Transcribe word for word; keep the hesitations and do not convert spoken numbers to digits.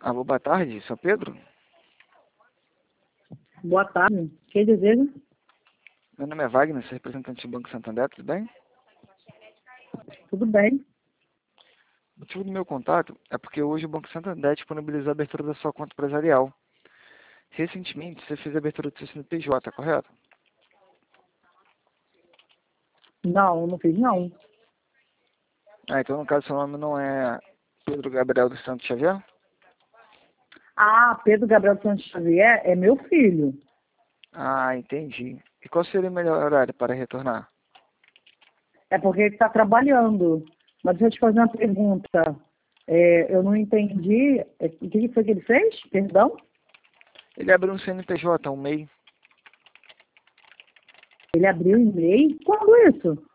Alô, boa tarde, sou Pedro. Boa tarde. Quem deseja? Meu nome é Wagner, sou representante do Banco Santander, tudo bem? Tudo bem. O motivo do meu contato é porque hoje o Banco Santander disponibilizou a abertura da sua conta empresarial. Recentemente, você fez a abertura do seu C N P J, correto? Não, não fiz não. Ah, então no caso seu nome não é Pedro Gabriel dos Santos Xavier? Ah, Pedro Gabriel Santos Xavier é meu filho. Ah, entendi. E qual seria o melhor horário para retornar? É porque ele está trabalhando. Mas deixa eu te fazer uma pergunta. É, eu não entendi. É, o que foi que ele fez? Perdão? Ele abriu um C N P J, um M E I. Ele abriu e-mail? Quando isso?